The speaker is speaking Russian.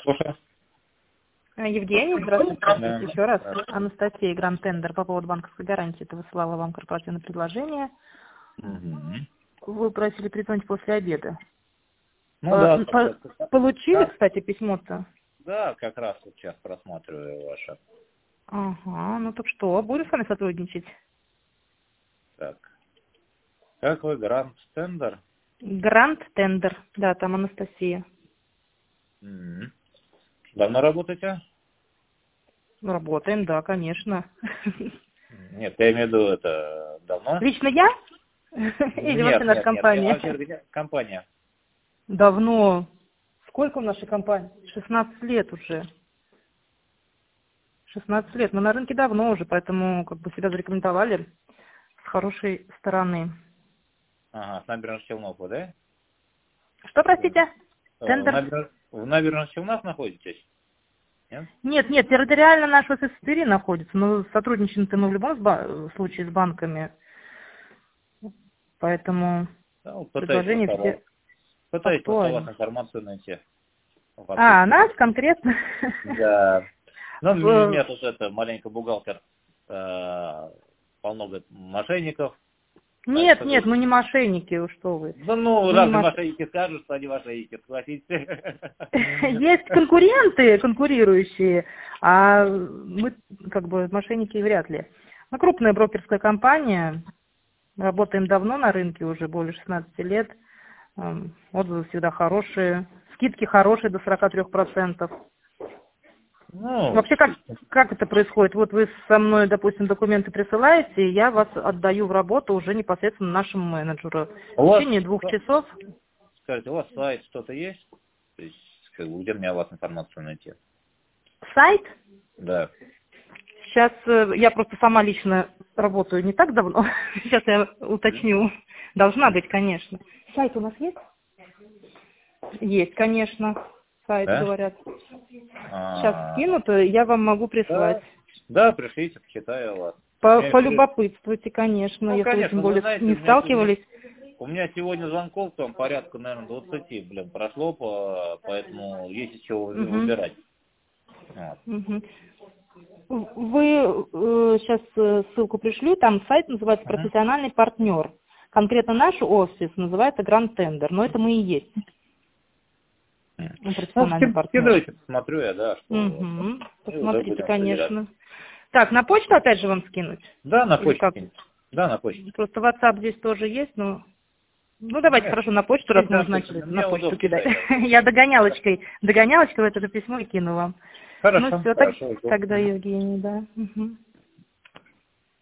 Слушай. Евгений, здравствуйте. Да. Еще раз. Анастасия, Гранд Тендер по поводу банковской гарантии. Это высылала вам корпоративное предложение. Мгм. Вы просили перезвонить после обеда. Ну да. Получили, кстати, письмо-то? Да, как раз вот сейчас просматриваю ваше. Ага, ну так что, будем с вами сотрудничать? Так. Как вы, Гранд Тендер? Гранд Тендер, да, там Анастасия. Мгм. Давно работаете? Работаем, да, конечно. Нет, я имею в виду это давно? Лично я? Или вообще Нет, наша нет, нет. Я компания? вообще где? Компания. Давно. Сколько в нашей компании? 16 лет уже. 16 лет. Мы на рынке давно уже, поэтому как бы себя зарекомендовали с хорошей стороны. Ага, с набережных Челнов, вы, да? Что, простите? Тендер? В набережных Челнах находитесь? Нет? Нет, территориально наш офис в Твери находится, но сотрудничаем-то мы в любом случае с банками. Поэтому Да, вот предложения все пытаюсь просто у вас актуальны. информацию найти. В отсутствии. Нас конкретно? Да. Ну, у Э, меня тут это, маленько бухгалтер, полно, говорит, мошенников. Нет, Поэтому, мы не мошенники, что вы. да ну, Мы не разные мош... мошенники скажут, что они мошенники, согласитесь. Есть конкуренты, конкурирующие, а мы как бы мошенники вряд ли. Мы крупная брокерская компания, работаем давно на рынке, уже более 16 лет. Отзывы всегда хорошие, скидки хорошие до 43%. Ну, Вообще, как это происходит? Вот вы со мной, допустим, документы присылаете, и я вас отдаю в работу уже непосредственно нашему менеджеру. у В вас, течение 2 часов. скажите, у вас сайт что-то есть? То есть, как бы, где мне о вас информацию найти? Сайт. Да. Сейчас я просто сама лично работаю не так давно. Сейчас я уточню. Должна быть, конечно. Сайт у нас есть? Есть, конечно. Сайт, Да? говорят. Сейчас А, скинут, и я вам могу прислать. да. Да, пришлите, почитаю вас. Полюбопытствуйте, конечно, Ну, если вы тем конечно, вы более знаете, не сталкивались. у меня сегодня звонков там порядка, наверное, 20, прошло, поэтому есть из чего Мгм. выбирать. Вот. Мгм. Вы сейчас ссылку пришлю, там сайт называется Ага. «Профессиональный партнер». Конкретно наш офис называется «Гранд Тендер», но это мы и есть Ну, профессиональный партнер. скидывайте, посмотрю я, да, что у вас там. Угу. И уже Посмотрите, будем определяться. конечно. Так, на почту опять же вам скинуть? Да, на Или почту как? киньте. Да, на почту. Просто WhatsApp здесь тоже есть, но... Ну, давайте, Нет, хорошо, на почту, раз киньте мы на уже почту. начали на Мне почту удобнее, да, кидать. я. Я догонялочкой в это же письмо и кину вам. Ну, Хорошо, все, хорошо, жду. тогда, Евгений, да. Мгм.